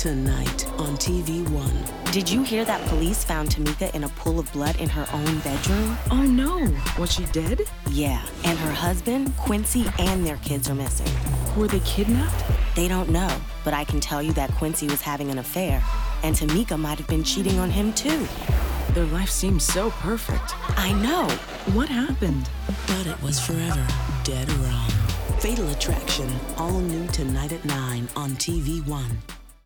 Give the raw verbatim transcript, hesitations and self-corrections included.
Tonight on T V One. Did you hear that police found Tamika in a pool of blood in her own bedroom? Oh no, was she dead? Yeah, and her husband, Quincy, and their kids are missing. Were they kidnapped? They don't know, but I can tell you that Quincy was having an affair, and Tamika might have been cheating on him too. Their life seems so perfect. I know. What happened? But it was forever dead wrong. Fatal Attraction, all new tonight at nine on T V One.